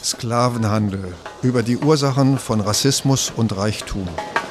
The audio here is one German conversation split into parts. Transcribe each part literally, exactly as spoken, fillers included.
Sklavenhandel, über die Ursachen von Rassismus und Reichtum.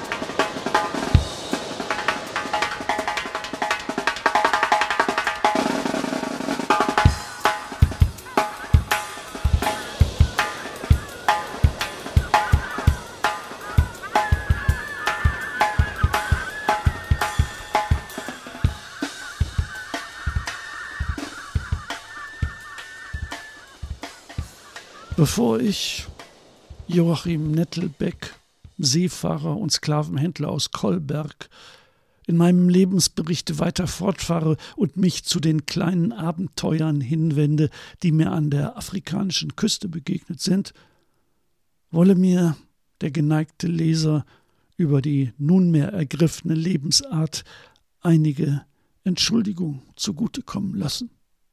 Bevor ich, Joachim Nettelbeck, Seefahrer und Sklavenhändler aus Kolberg, in meinem Lebensbericht weiter fortfahre und mich zu den kleinen Abenteuern hinwende, die mir an der afrikanischen Küste begegnet sind, wolle mir der geneigte Leser über die nunmehr ergriffene Lebensart einige Entschuldigung zugutekommen lassen.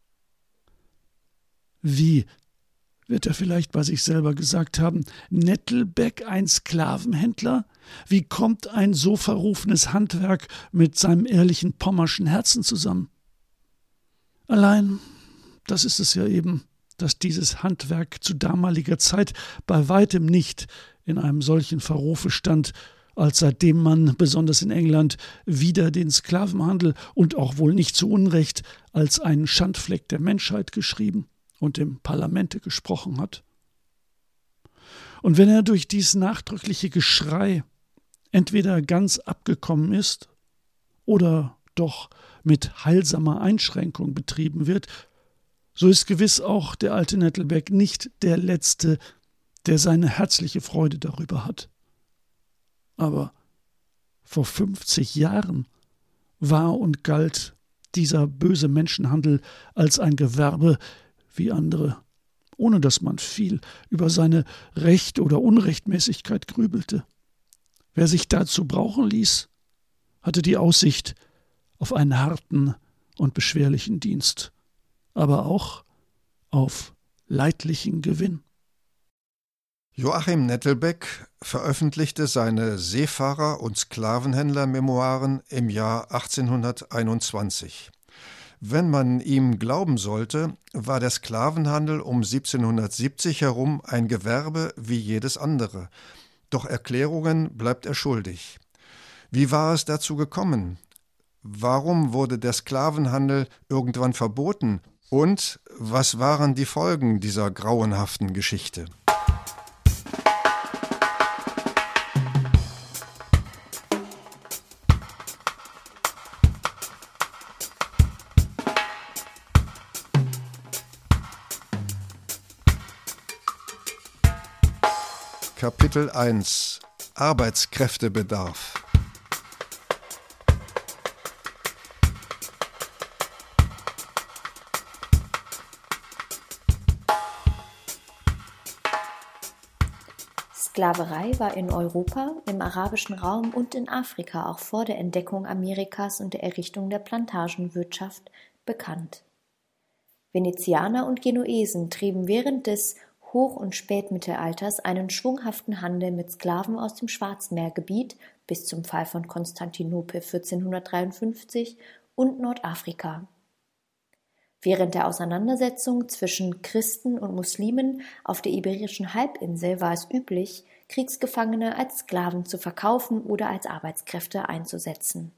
Wie wird er vielleicht bei sich selber gesagt haben, Nettelbeck ein Sklavenhändler? Wie kommt ein so verrufenes Handwerk mit seinem ehrlichen pommerschen Herzen zusammen? Allein, das ist es ja eben, dass dieses Handwerk zu damaliger Zeit bei weitem nicht in einem solchen Verrufe stand, als seitdem man, besonders in England, wieder den Sklavenhandel und auch wohl nicht zu Unrecht als einen Schandfleck der Menschheit geschrieben und im Parlamente gesprochen hat. Und wenn er durch dies nachdrückliche Geschrei entweder ganz abgekommen ist oder doch mit heilsamer Einschränkung betrieben wird, so ist gewiss auch der alte Nettelbeck nicht der Letzte, der seine herzliche Freude darüber hat. Aber vor fünfzig Jahren war und galt dieser böse Menschenhandel als ein Gewerbe wie andere, ohne dass man viel über seine Recht- oder Unrechtmäßigkeit grübelte. Wer sich dazu brauchen ließ, hatte die Aussicht auf einen harten und beschwerlichen Dienst, aber auch auf leidlichen Gewinn. Joachim Nettelbeck veröffentlichte seine Seefahrer- und Sklavenhändler-Memoiren im Jahr achtzehnhunderteinundzwanzig. Wenn man ihm glauben sollte, war der Sklavenhandel um siebzehnhundertsiebzig herum ein Gewerbe wie jedes andere. Doch Erklärungen bleibt er schuldig. Wie war es dazu gekommen? Warum wurde der Sklavenhandel irgendwann verboten? Und was waren die Folgen dieser grauenhaften Geschichte? Kapitel eins: Arbeitskräftebedarf. Sklaverei war in Europa, im arabischen Raum und in Afrika auch vor der Entdeckung Amerikas und der Errichtung der Plantagenwirtschaft bekannt. Venezianer und Genuesen trieben während des Hoch- und Spätmittelalters einen schwunghaften Handel mit Sklaven aus dem Schwarzmeergebiet bis zum Fall von Konstantinopel vierzehnhundertdreiundfünfzig und Nordafrika. Während der Auseinandersetzung zwischen Christen und Muslimen auf der Iberischen Halbinsel war es üblich, Kriegsgefangene als Sklaven zu verkaufen oder als Arbeitskräfte einzusetzen.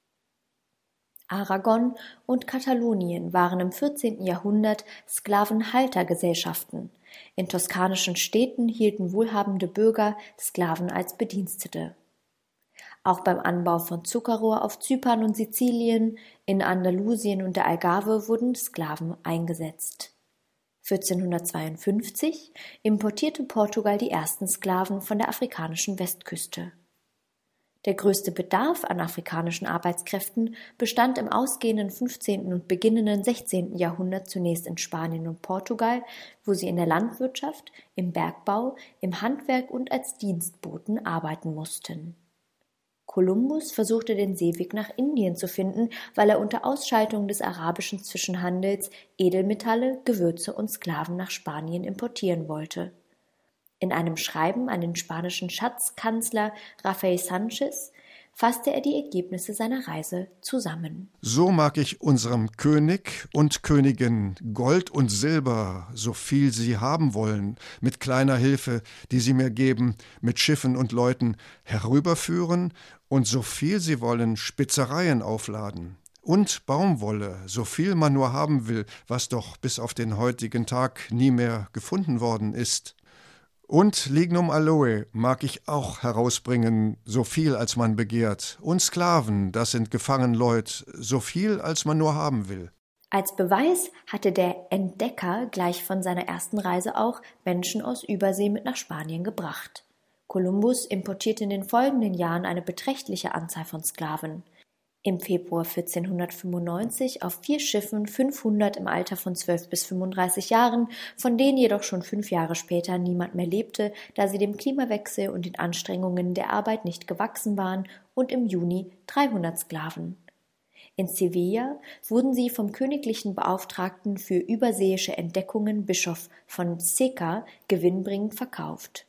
Aragon und Katalonien waren im vierzehnten Jahrhundert Sklavenhaltergesellschaften. In toskanischen Städten hielten wohlhabende Bürger Sklaven als Bedienstete. Auch beim Anbau von Zuckerrohr auf Zypern und Sizilien, in Andalusien und der Algarve wurden Sklaven eingesetzt. vierzehnhundertzweiundfünfzig importierte Portugal die ersten Sklaven von der afrikanischen Westküste. Der größte Bedarf an afrikanischen Arbeitskräften bestand im ausgehenden fünfzehnten und beginnenden sechzehnten Jahrhundert zunächst in Spanien und Portugal, wo sie in der Landwirtschaft, im Bergbau, im Handwerk und als Dienstboten arbeiten mussten. Kolumbus versuchte den Seeweg nach Indien zu finden, weil er unter Ausschaltung des arabischen Zwischenhandels Edelmetalle, Gewürze und Sklaven nach Spanien importieren wollte. In einem Schreiben an den spanischen Schatzkanzler Rafael Sanchez fasste er die Ergebnisse seiner Reise zusammen. So mag ich unserem König und Königin Gold und Silber, so viel sie haben wollen, mit kleiner Hilfe, die sie mir geben, mit Schiffen und Leuten, herüberführen und so viel sie wollen, Spizereien aufladen. Und Baumwolle, so viel man nur haben will, was doch bis auf den heutigen Tag nie mehr gefunden worden ist. Und Lignum Aloe mag ich auch herausbringen, so viel als man begehrt. Und Sklaven, das sind gefangen Leut, so viel als man nur haben will. Als Beweis hatte der Entdecker gleich von seiner ersten Reise auch Menschen aus Übersee mit nach Spanien gebracht. Kolumbus importierte in den folgenden Jahren eine beträchtliche Anzahl von Sklaven. Im Februar vierzehnhundertfünfundneunzig auf vier Schiffen fünfhundert im Alter von zwölf bis fünfunddreißig Jahren, von denen jedoch schon fünf Jahre später niemand mehr lebte, da sie dem Klimawechsel und den Anstrengungen der Arbeit nicht gewachsen waren, und im Juni dreihundert Sklaven. In Sevilla wurden sie vom königlichen Beauftragten für überseeische Entdeckungen, Bischof von Seca, gewinnbringend verkauft.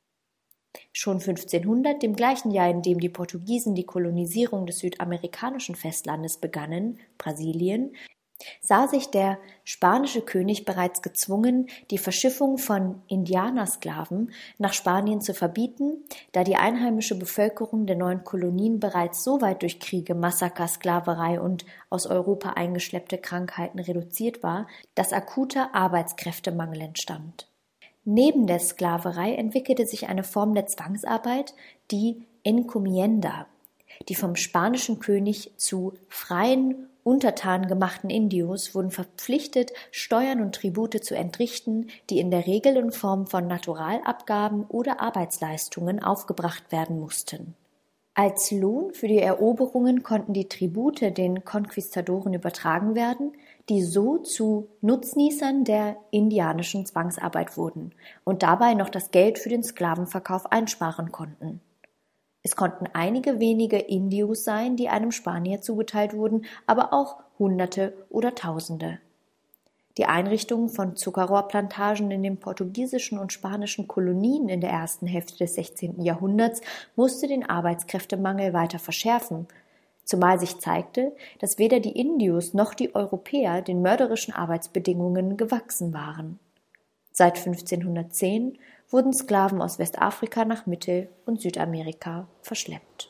Schon fünfzehnhundert, dem gleichen Jahr, in dem die Portugiesen die Kolonisierung des südamerikanischen Festlandes begannen, Brasilien, sah sich der spanische König bereits gezwungen, die Verschiffung von Indianersklaven nach Spanien zu verbieten, da die einheimische Bevölkerung der neuen Kolonien bereits so weit durch Kriege, Massaker, Sklaverei und aus Europa eingeschleppte Krankheiten reduziert war, dass akuter Arbeitskräftemangel entstand. Neben der Sklaverei entwickelte sich eine Form der Zwangsarbeit, die Encomienda, die vom spanischen König zu freien, untertan gemachten Indios wurden verpflichtet, Steuern und Tribute zu entrichten, die in der Regel in Form von Naturalabgaben oder Arbeitsleistungen aufgebracht werden mussten. Als Lohn für die Eroberungen konnten die Tribute den Konquistadoren übertragen werden, die so zu Nutznießern der indianischen Zwangsarbeit wurden und dabei noch das Geld für den Sklavenverkauf einsparen konnten. Es konnten einige wenige Indios sein, die einem Spanier zugeteilt wurden, aber auch Hunderte oder Tausende. Die Einrichtung von Zuckerrohrplantagen in den portugiesischen und spanischen Kolonien in der ersten Hälfte des sechzehnten Jahrhunderts musste den Arbeitskräftemangel weiter verschärfen, zumal sich zeigte, dass weder die Indios noch die Europäer den mörderischen Arbeitsbedingungen gewachsen waren. Seit fünfzehnhundertzehn wurden Sklaven aus Westafrika nach Mittel- und Südamerika verschleppt.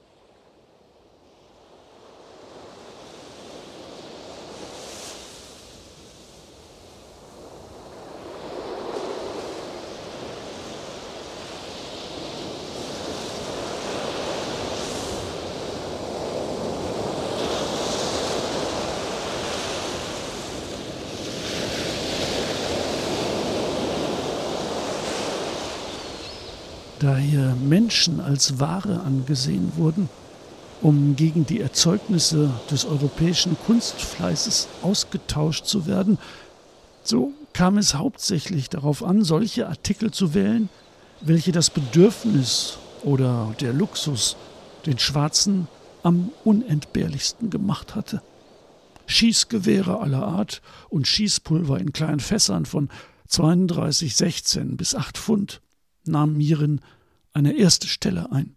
Da hier Menschen als Ware angesehen wurden, um gegen die Erzeugnisse des europäischen Kunstfleißes ausgetauscht zu werden, so kam es hauptsächlich darauf an, solche Artikel zu wählen, welche das Bedürfnis oder der Luxus den Schwarzen am unentbehrlichsten gemacht hatte. Schießgewehre aller Art und Schießpulver in kleinen Fässern von zweiunddreißig sechzehn bis acht Pfund nahmen hierin eine erste Stelle ein.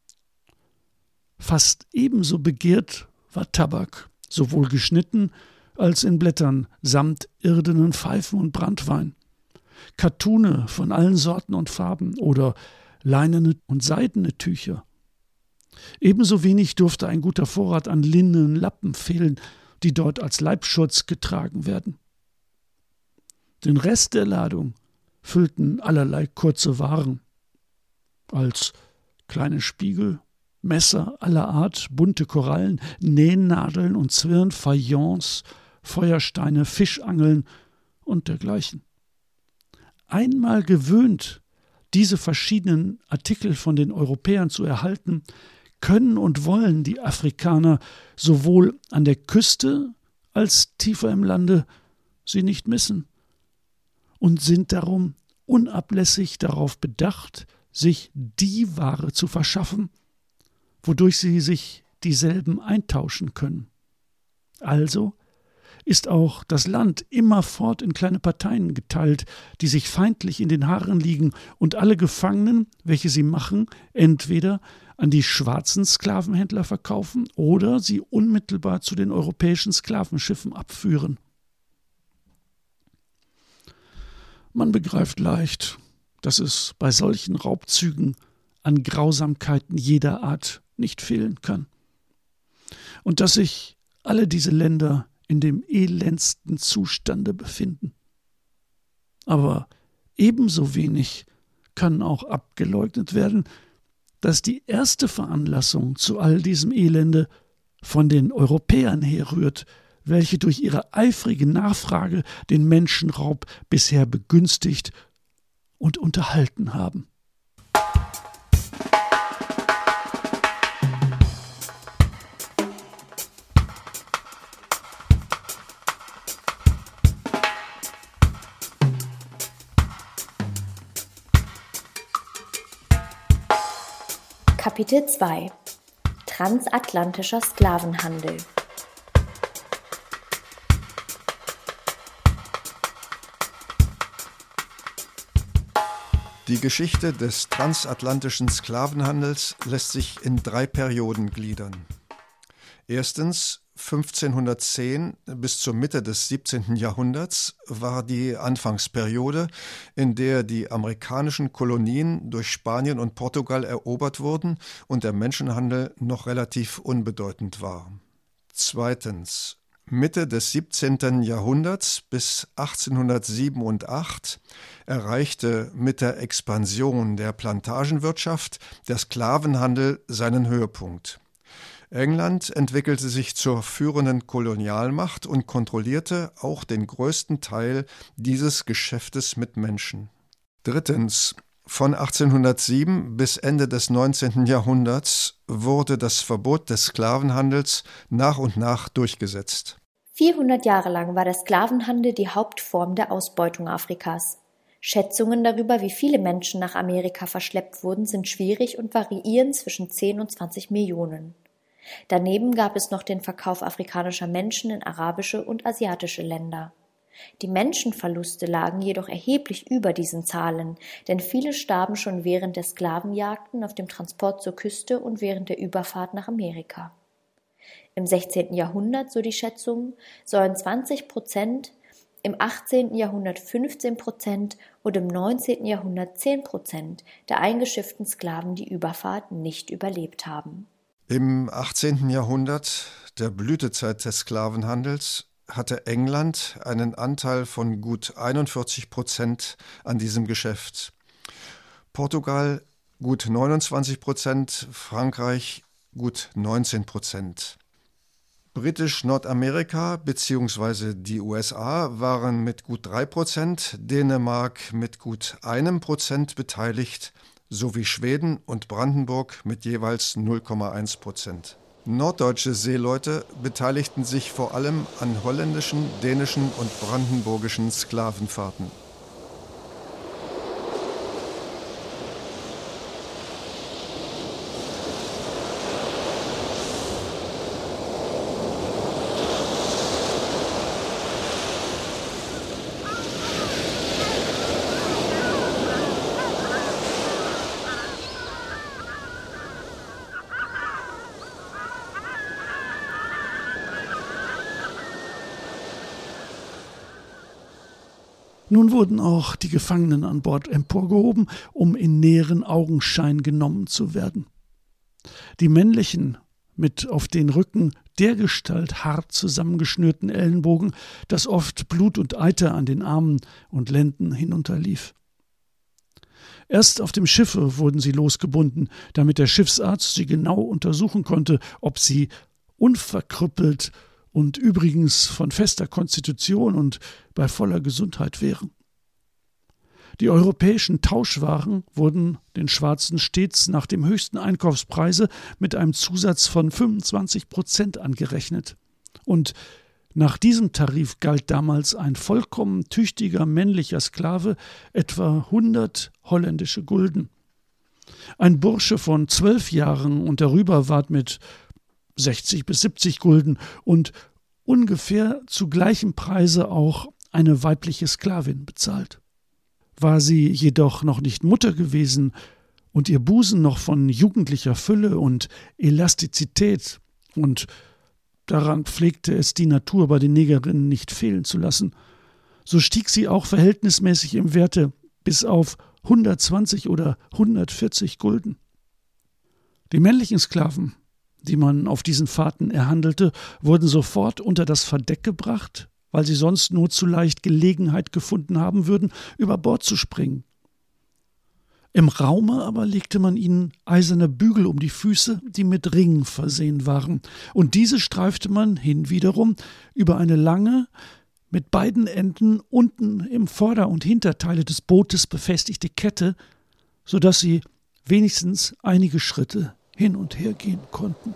Fast ebenso begehrt war Tabak, sowohl geschnitten als in Blättern, samt irdenen Pfeifen und Branntwein, Kattune von allen Sorten und Farben oder leinene und seidene Tücher. Ebenso wenig durfte ein guter Vorrat an linnenen Lappen fehlen, die dort als Leibschutz getragen werden. Den Rest der Ladung füllten allerlei kurze Waren, als kleine Spiegel, Messer aller Art, bunte Korallen, Nähnadeln und Zwirn, Fayence, Feuersteine, Fischangeln und dergleichen. Einmal gewöhnt, diese verschiedenen Artikel von den Europäern zu erhalten, können und wollen die Afrikaner sowohl an der Küste als tiefer im Lande sie nicht missen und sind darum unablässig darauf bedacht, sich die Ware zu verschaffen, wodurch sie sich dieselben eintauschen können. Also ist auch das Land immerfort in kleine Parteien geteilt, die sich feindlich in den Haaren liegen und alle Gefangenen, welche sie machen, entweder an die schwarzen Sklavenhändler verkaufen oder sie unmittelbar zu den europäischen Sklavenschiffen abführen. Man begreift leicht, dass es bei solchen Raubzügen an Grausamkeiten jeder Art nicht fehlen kann. Und dass sich alle diese Länder in dem elendsten Zustande befinden. Aber ebenso wenig kann auch abgeleugnet werden, dass die erste Veranlassung zu all diesem Elende von den Europäern herrührt, welche durch ihre eifrige Nachfrage den Menschenraub bisher begünstigt und unterhalten haben. Kapitel zwei: Transatlantischer Sklavenhandel. Die Geschichte des transatlantischen Sklavenhandels lässt sich in drei Perioden gliedern. Erstens, fünfzehnhundertzehn bis zur Mitte des siebzehnten Jahrhunderts war die Anfangsperiode, in der die amerikanischen Kolonien durch Spanien und Portugal erobert wurden und der Menschenhandel noch relativ unbedeutend war. Zweitens, Mitte des siebzehnten Jahrhunderts bis achtzehnhundertsieben und acht erreichte mit der Expansion der Plantagenwirtschaft der Sklavenhandel seinen Höhepunkt. England entwickelte sich zur führenden Kolonialmacht und kontrollierte auch den größten Teil dieses Geschäftes mit Menschen. Drittens, von achtzehnhundertsieben bis Ende des neunzehnten Jahrhunderts wurde das Verbot des Sklavenhandels nach und nach durchgesetzt. vierhundert Jahre lang war der Sklavenhandel die Hauptform der Ausbeutung Afrikas. Schätzungen darüber, wie viele Menschen nach Amerika verschleppt wurden, sind schwierig und variieren zwischen zehn und zwanzig Millionen. Daneben gab es noch den Verkauf afrikanischer Menschen in arabische und asiatische Länder. Die Menschenverluste lagen jedoch erheblich über diesen Zahlen, denn viele starben schon während der Sklavenjagden auf dem Transport zur Küste und während der Überfahrt nach Amerika. Im sechzehnten Jahrhundert, so die Schätzungen, sollen zwanzig Prozent, im achtzehnten Jahrhundert fünfzehn Prozent und im neunzehnten Jahrhundert zehn Prozent der eingeschifften Sklaven die Überfahrt nicht überlebt haben. Im achtzehnten Jahrhundert, der Blütezeit des Sklavenhandels, hatte England einen Anteil von gut einundvierzig Prozent an diesem Geschäft. Portugal gut neunundzwanzig Prozent, Frankreich gut neunzehn Prozent. Britisch-Nordamerika bzw. die U S A waren mit gut drei Prozent, Dänemark mit gut einem Prozent beteiligt, sowie Schweden und Brandenburg mit jeweils null Komma eins Prozent. Norddeutsche Seeleute beteiligten sich vor allem an holländischen, dänischen und brandenburgischen Sklavenfahrten. Nun wurden auch die Gefangenen an Bord emporgehoben, um in näheren Augenschein genommen zu werden. Die männlichen, mit auf den Rücken dergestalt hart zusammengeschnürten Ellenbogen, dass oft Blut und Eiter an den Armen und Lenden hinunterlief. Erst auf dem Schiffe wurden sie losgebunden, damit der Schiffsarzt sie genau untersuchen konnte, ob sie unverkrüppelt und übrigens von fester Konstitution und bei voller Gesundheit wären. Die europäischen Tauschwaren wurden den Schwarzen stets nach dem höchsten Einkaufspreise mit einem Zusatz von fünfundzwanzig Prozent angerechnet. Und nach diesem Tarif galt damals ein vollkommen tüchtiger männlicher Sklave etwa hundert holländische Gulden. Ein Bursche von zwölf Jahren und darüber ward mit sechzig bis siebzig Gulden und ungefähr zu gleichem Preise auch eine weibliche Sklavin bezahlt. War sie jedoch noch nicht Mutter gewesen und ihr Busen noch von jugendlicher Fülle und Elastizität, und daran pflegte es die Natur bei den Negerinnen nicht fehlen zu lassen, so stieg sie auch verhältnismäßig im Werte bis auf hundertzwanzig oder hundertvierzig Gulden. Die männlichen Sklaven, die man auf diesen Fahrten erhandelte, wurden sofort unter das Verdeck gebracht, weil sie sonst nur zu leicht Gelegenheit gefunden haben würden, über Bord zu springen. Im Raume aber legte man ihnen eiserne Bügel um die Füße, die mit Ringen versehen waren, und diese streifte man hinwiederum über eine lange, mit beiden Enden unten im Vorder- und Hinterteile des Bootes befestigte Kette, so dass sie wenigstens einige Schritte hin und her gehen konnten.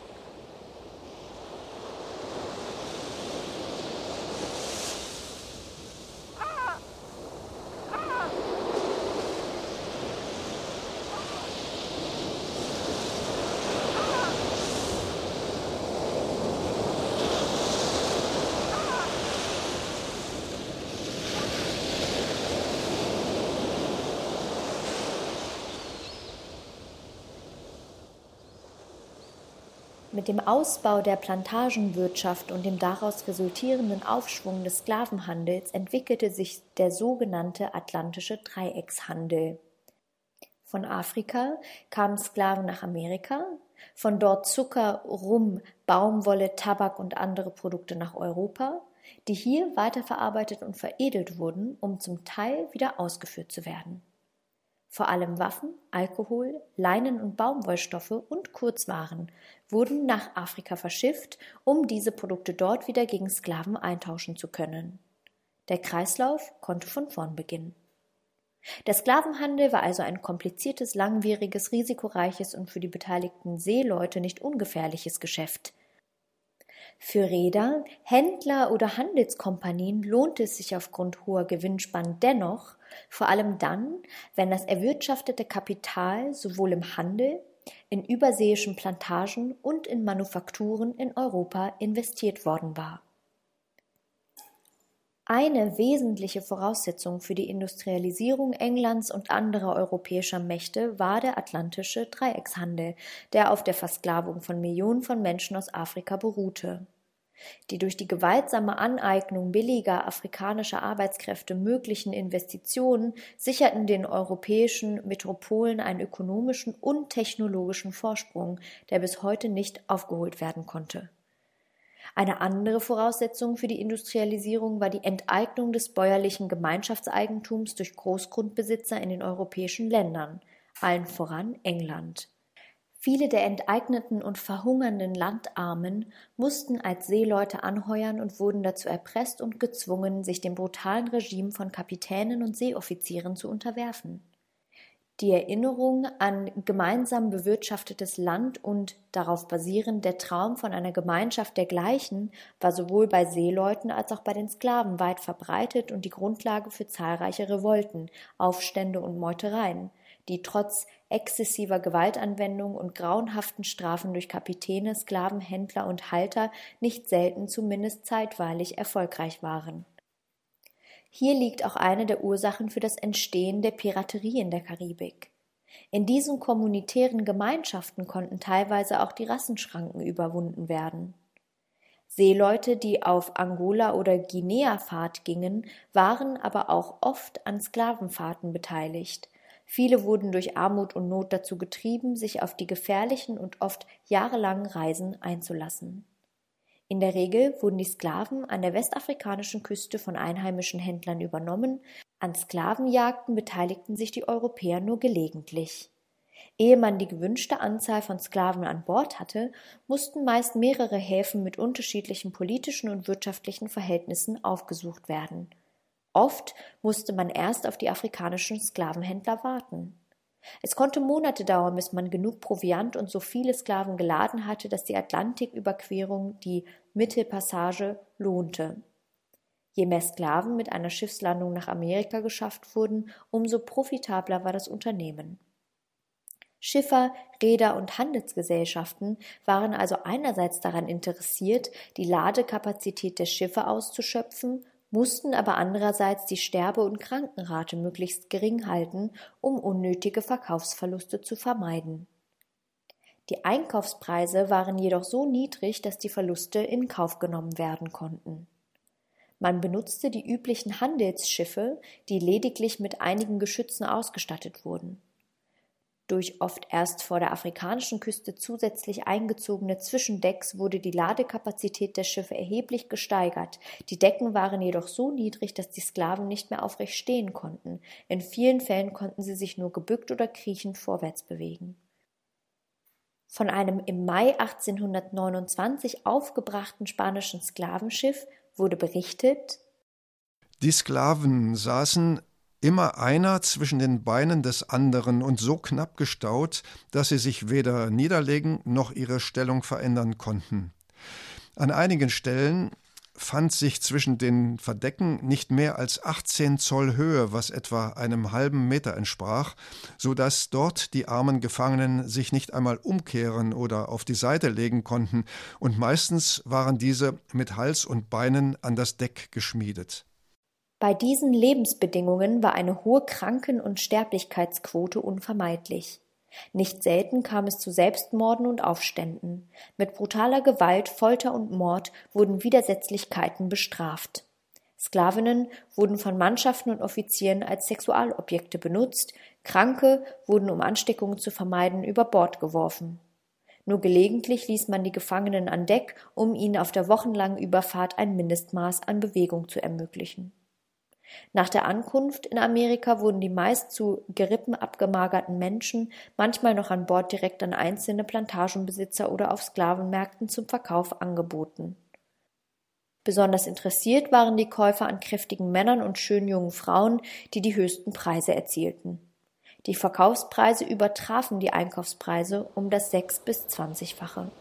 Mit dem Ausbau der Plantagenwirtschaft und dem daraus resultierenden Aufschwung des Sklavenhandels entwickelte sich der sogenannte Atlantische Dreieckshandel. Von Afrika kamen Sklaven nach Amerika, von dort Zucker, Rum, Baumwolle, Tabak und andere Produkte nach Europa, die hier weiterverarbeitet und veredelt wurden, um zum Teil wieder ausgeführt zu werden. Vor allem Waffen, Alkohol, Leinen- und Baumwollstoffe und Kurzwaren wurden nach Afrika verschifft, um diese Produkte dort wieder gegen Sklaven eintauschen zu können. Der Kreislauf konnte von vorn beginnen. Der Sklavenhandel war also ein kompliziertes, langwieriges, risikoreiches und für die beteiligten Seeleute nicht ungefährliches Geschäft. Für Reeder, Händler oder Handelskompanien lohnte es sich aufgrund hoher Gewinnspannen dennoch, vor allem dann, wenn das erwirtschaftete Kapital sowohl im Handel, in überseeischen Plantagen und in Manufakturen in Europa investiert worden war. Eine wesentliche Voraussetzung für die Industrialisierung Englands und anderer europäischer Mächte war der atlantische Dreieckshandel, der auf der Versklavung von Millionen von Menschen aus Afrika beruhte. Die durch die gewaltsame Aneignung billiger afrikanischer Arbeitskräfte möglichen Investitionen sicherten den europäischen Metropolen einen ökonomischen und technologischen Vorsprung, der bis heute nicht aufgeholt werden konnte. Eine andere Voraussetzung für die Industrialisierung war die Enteignung des bäuerlichen Gemeinschaftseigentums durch Großgrundbesitzer in den europäischen Ländern, allen voran England. Viele der enteigneten und verhungernden Landarmen mussten als Seeleute anheuern und wurden dazu erpresst und gezwungen, sich dem brutalen Regime von Kapitänen und Seeoffizieren zu unterwerfen. Die Erinnerung an gemeinsam bewirtschaftetes Land und darauf basierend der Traum von einer Gemeinschaft dergleichen war sowohl bei Seeleuten als auch bei den Sklaven weit verbreitet und die Grundlage für zahlreiche Revolten, Aufstände und Meutereien, die trotz exzessiver Gewaltanwendung und grauenhaften Strafen durch Kapitäne, Sklavenhändler und Halter nicht selten zumindest zeitweilig erfolgreich waren. Hier liegt auch eine der Ursachen für das Entstehen der Piraterie in der Karibik. In diesen kommunitären Gemeinschaften konnten teilweise auch die Rassenschranken überwunden werden. Seeleute, die auf Angola- oder Guinea-Fahrt gingen, waren aber auch oft an Sklavenfahrten beteiligt. Viele wurden durch Armut und Not dazu getrieben, sich auf die gefährlichen und oft jahrelangen Reisen einzulassen. In der Regel wurden die Sklaven an der westafrikanischen Küste von einheimischen Händlern übernommen, an Sklavenjagden beteiligten sich die Europäer nur gelegentlich. Ehe man die gewünschte Anzahl von Sklaven an Bord hatte, mussten meist mehrere Häfen mit unterschiedlichen politischen und wirtschaftlichen Verhältnissen aufgesucht werden. Oft musste man erst auf die afrikanischen Sklavenhändler warten. Es konnte Monate dauern, bis man genug Proviant und so viele Sklaven geladen hatte, dass die Atlantiküberquerung, die Mittelpassage, lohnte. Je mehr Sklaven mit einer Schiffslandung nach Amerika geschafft wurden, umso profitabler war das Unternehmen. Schiffer, Reeder und Handelsgesellschaften waren also einerseits daran interessiert, die Ladekapazität der Schiffe auszuschöpfen mussten aber andererseits die Sterbe- und Krankenrate möglichst gering halten, um unnötige Verkaufsverluste zu vermeiden. Die Einkaufspreise waren jedoch so niedrig, dass die Verluste in Kauf genommen werden konnten. Man benutzte die üblichen Handelsschiffe, die lediglich mit einigen Geschützen ausgestattet wurden. Durch oft erst vor der afrikanischen Küste zusätzlich eingezogene Zwischendecks wurde die Ladekapazität der Schiffe erheblich gesteigert. Die Decken waren jedoch so niedrig, dass die Sklaven nicht mehr aufrecht stehen konnten. In vielen Fällen konnten sie sich nur gebückt oder kriechend vorwärts bewegen. Von einem im Mai achtzehnhundertneunundzwanzig aufgebrachten spanischen Sklavenschiff wurde berichtet: Die Sklaven saßen immer einer zwischen den Beinen des anderen und so knapp gestaut, dass sie sich weder niederlegen noch ihre Stellung verändern konnten. An einigen Stellen fand sich zwischen den Verdecken nicht mehr als achtzehn Zoll Höhe, was etwa einem halben Meter entsprach, so dass dort die armen Gefangenen sich nicht einmal umkehren oder auf die Seite legen konnten, und meistens waren diese mit Hals und Beinen an das Deck geschmiedet. Bei diesen Lebensbedingungen war eine hohe Kranken- und Sterblichkeitsquote unvermeidlich. Nicht selten kam es zu Selbstmorden und Aufständen. Mit brutaler Gewalt, Folter und Mord wurden Widersetzlichkeiten bestraft. Sklavinnen wurden von Mannschaften und Offizieren als Sexualobjekte benutzt, Kranke wurden, um Ansteckungen zu vermeiden, über Bord geworfen. Nur gelegentlich ließ man die Gefangenen an Deck, um ihnen auf der wochenlangen Überfahrt ein Mindestmaß an Bewegung zu ermöglichen. Nach der Ankunft in Amerika wurden die meist zu Gerippen abgemagerten Menschen manchmal noch an Bord direkt an einzelne Plantagenbesitzer oder auf Sklavenmärkten zum Verkauf angeboten. Besonders interessiert waren die Käufer an kräftigen Männern und schönen jungen Frauen, die die höchsten Preise erzielten. Die Verkaufspreise übertrafen die Einkaufspreise um das sechs- bis zwanzigfache.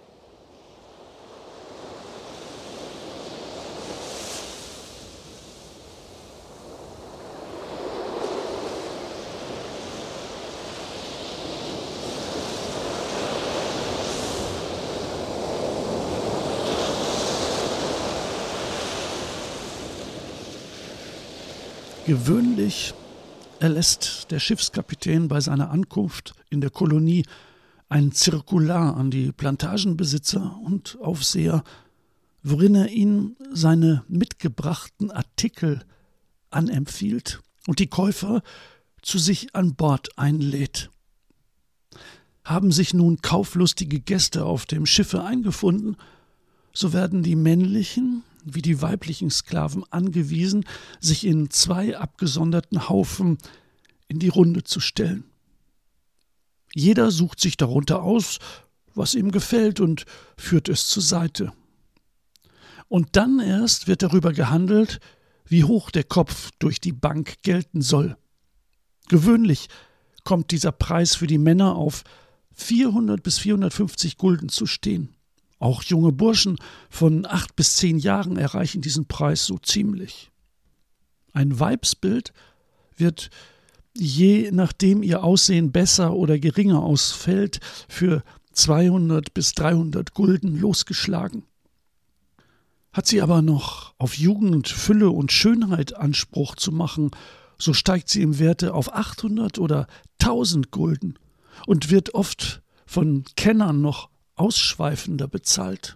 Gewöhnlich erlässt der Schiffskapitän bei seiner Ankunft in der Kolonie ein Zirkular an die Plantagenbesitzer und Aufseher, worin er ihnen seine mitgebrachten Artikel anempfiehlt und die Käufer zu sich an Bord einlädt. Haben sich nun kauflustige Gäste auf dem Schiffe eingefunden, so werden die männlichen wie die weiblichen Sklaven angewiesen, sich in zwei abgesonderten Haufen in die Runde zu stellen. Jeder sucht sich darunter aus, was ihm gefällt, und führt es zur Seite. Und dann erst wird darüber gehandelt, wie hoch der Kopf durch die Bank gelten soll. Gewöhnlich kommt dieser Preis für die Männer auf vierhundert bis vierhundertfünfzig Gulden zu stehen. Auch junge Burschen von acht bis zehn Jahren erreichen diesen Preis so ziemlich. Ein Weibsbild wird, je nachdem ihr Aussehen besser oder geringer ausfällt, für zweihundert bis dreihundert Gulden losgeschlagen. Hat sie aber noch auf Jugend, Fülle und Schönheit Anspruch zu machen, so steigt sie im Werte auf achthundert oder tausend Gulden und wird oft von Kennern noch ausschweifender bezahlt.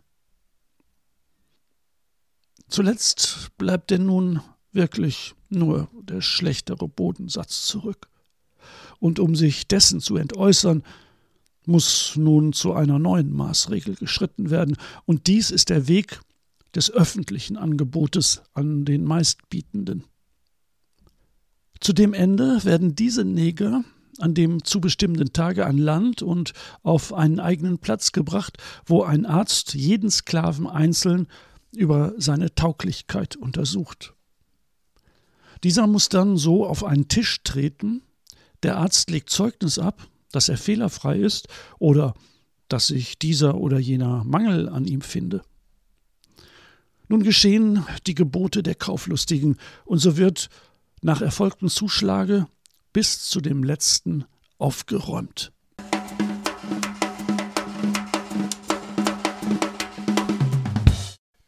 Zuletzt bleibt denn nun wirklich nur der schlechtere Bodensatz zurück. Und um sich dessen zu entäußern, muss nun zu einer neuen Maßregel geschritten werden, und dies ist der Weg des öffentlichen Angebotes an den Meistbietenden. Zu dem Ende werden diese Neger an dem zu bestimmenden Tage an Land und auf einen eigenen Platz gebracht, wo ein Arzt jeden Sklaven einzeln über seine Tauglichkeit untersucht. Dieser muss dann so auf einen Tisch treten, der Arzt legt Zeugnis ab, dass er fehlerfrei ist oder dass sich dieser oder jener Mangel an ihm finde. Nun geschehen die Gebote der Kauflustigen, und so wird nach erfolgtem Zuschlage bis zu dem letzten aufgeräumt.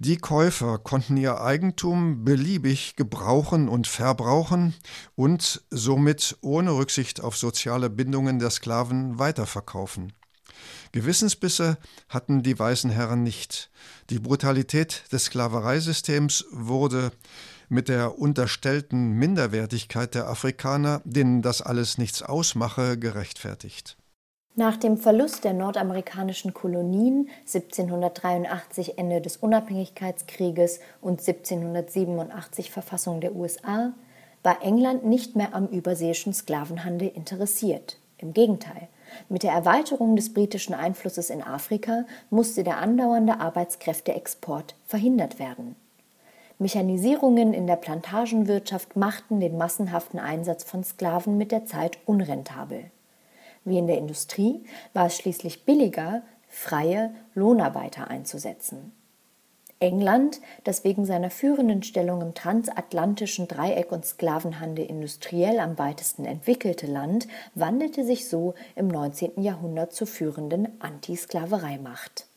Die Käufer konnten ihr Eigentum beliebig gebrauchen und verbrauchen und somit ohne Rücksicht auf soziale Bindungen der Sklaven weiterverkaufen. Gewissensbisse hatten die weißen Herren nicht. Die Brutalität des Sklavereisystems wurde mit der unterstellten Minderwertigkeit der Afrikaner, denen das alles nichts ausmache, gerechtfertigt. Nach dem Verlust der nordamerikanischen Kolonien, siebzehnhundertdreiundachtzig Ende des Unabhängigkeitskrieges und siebzehnhundertsiebenundachtzig Verfassung der U S A, war England nicht mehr am überseeischen Sklavenhandel interessiert. Im Gegenteil, mit der Erweiterung des britischen Einflusses in Afrika musste der andauernde Arbeitskräfteexport verhindert werden. Mechanisierungen in der Plantagenwirtschaft machten den massenhaften Einsatz von Sklaven mit der Zeit unrentabel. Wie in der Industrie war es schließlich billiger, freie Lohnarbeiter einzusetzen. England, das wegen seiner führenden Stellung im transatlantischen Dreieck und Sklavenhandel industriell am weitesten entwickelte Land, wandelte sich so im neunzehnten Jahrhundert zur führenden Antisklavereimacht.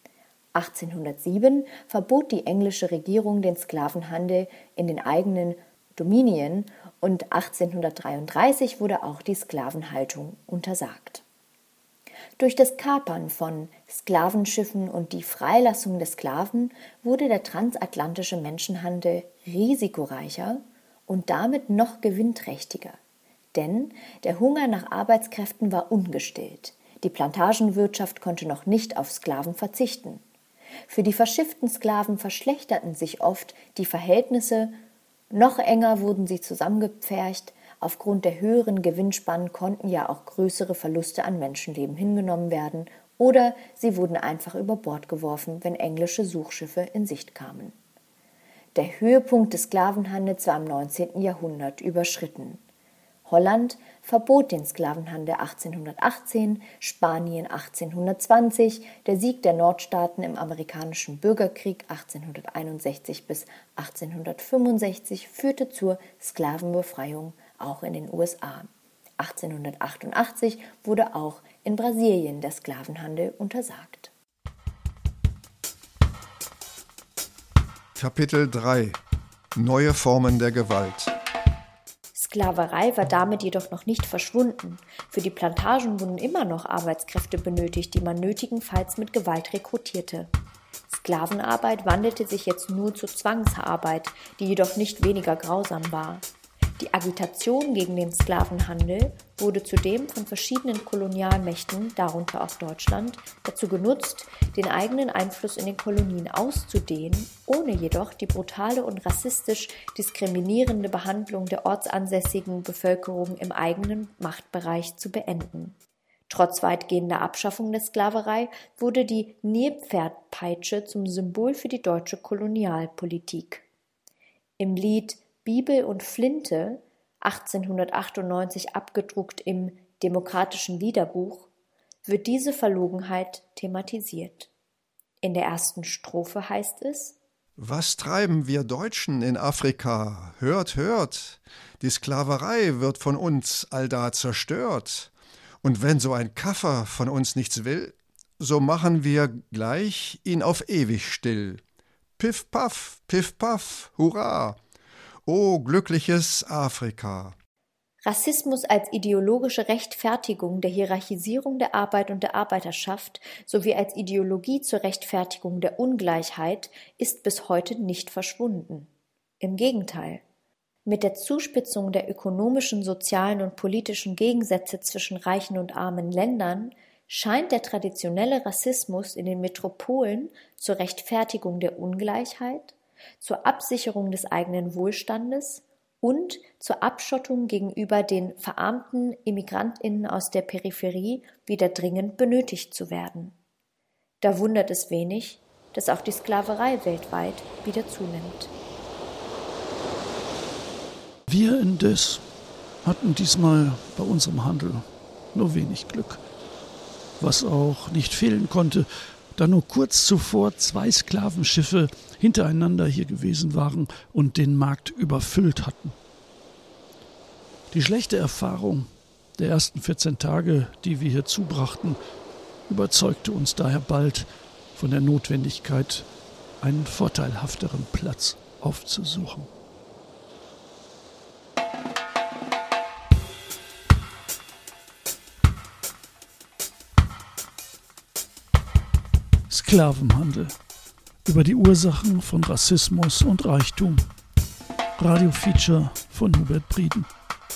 achtzehnhundertsieben verbot die englische Regierung den Sklavenhandel in den eigenen Dominien und achtzehnhundertdreiunddreißig wurde auch die Sklavenhaltung untersagt. Durch das Kapern von Sklavenschiffen und die Freilassung der Sklaven wurde der transatlantische Menschenhandel risikoreicher und damit noch gewinnträchtiger. Denn der Hunger nach Arbeitskräften war ungestillt. Die Plantagenwirtschaft konnte noch nicht auf Sklaven verzichten. Für die verschifften Sklaven verschlechterten sich oft die Verhältnisse, noch enger wurden sie zusammengepfercht. Aufgrund der höheren Gewinnspannen konnten ja auch größere Verluste an Menschenleben hingenommen werden oder sie wurden einfach über Bord geworfen, wenn englische Suchschiffe in Sicht kamen. Der Höhepunkt des Sklavenhandels war im neunzehnten Jahrhundert überschritten. Holland verbot den Sklavenhandel achtzehnhundertachtzehn, Spanien achtzehnhundertzwanzig, der Sieg der Nordstaaten im amerikanischen Bürgerkrieg achtzehnhunderteinundsechzig bis achtzehnhundertfünfundsechzig führte zur Sklavenbefreiung auch in den U S A. achtzehnhundertachtundachtzig wurde auch in Brasilien der Sklavenhandel untersagt. Kapitel drei – Neue Formen der Gewalt. Sklaverei war damit jedoch noch nicht verschwunden. Für die Plantagen wurden immer noch Arbeitskräfte benötigt, die man nötigenfalls mit Gewalt rekrutierte. Sklavenarbeit wandelte sich jetzt nur zur Zwangsarbeit, die jedoch nicht weniger grausam war. Die Agitation gegen den Sklavenhandel wurde zudem von verschiedenen Kolonialmächten, darunter auch Deutschland, dazu genutzt, den eigenen Einfluss in den Kolonien auszudehnen, ohne jedoch die brutale und rassistisch diskriminierende Behandlung der ortsansässigen Bevölkerung im eigenen Machtbereich zu beenden. Trotz weitgehender Abschaffung der Sklaverei wurde die Nilpferdpeitsche zum Symbol für die deutsche Kolonialpolitik. Im Lied Bibel und Flinte, achtzehnhundertachtundneunzig abgedruckt im Demokratischen Liederbuch, wird diese Verlogenheit thematisiert. In der ersten Strophe heißt es: Was treiben wir Deutschen in Afrika? Hört, hört, die Sklaverei wird von uns allda zerstört. Und wenn so ein Kaffer von uns nichts will, so machen wir gleich ihn auf ewig still. Piff, paff, piff, paff, hurra! O glückliches Afrika! Rassismus als ideologische Rechtfertigung der Hierarchisierung der Arbeit und der Arbeiterschaft sowie als Ideologie zur Rechtfertigung der Ungleichheit ist bis heute nicht verschwunden. Im Gegenteil. Mit der Zuspitzung der ökonomischen, sozialen und politischen Gegensätze zwischen reichen und armen Ländern scheint der traditionelle Rassismus in den Metropolen zur Rechtfertigung der Ungleichheit, zur Absicherung des eigenen Wohlstandes und zur Abschottung gegenüber den verarmten ImmigrantInnen aus der Peripherie wieder dringend benötigt zu werden. Da wundert es wenig, dass auch die Sklaverei weltweit wieder zunimmt. Wir indes hatten diesmal bei unserem Handel nur wenig Glück, was auch nicht fehlen konnte, da nur kurz zuvor zwei Sklavenschiffe hintereinander hier gewesen waren und den Markt überfüllt hatten. Die schlechte Erfahrung der ersten vierzehn Tage, die wir hier zubrachten, überzeugte uns daher bald von der Notwendigkeit einen vorteilhafteren Platz aufzusuchen. Sklavenhandel. Über die Ursachen von Rassismus und Reichtum. Radiofeature von Hubert Brieden.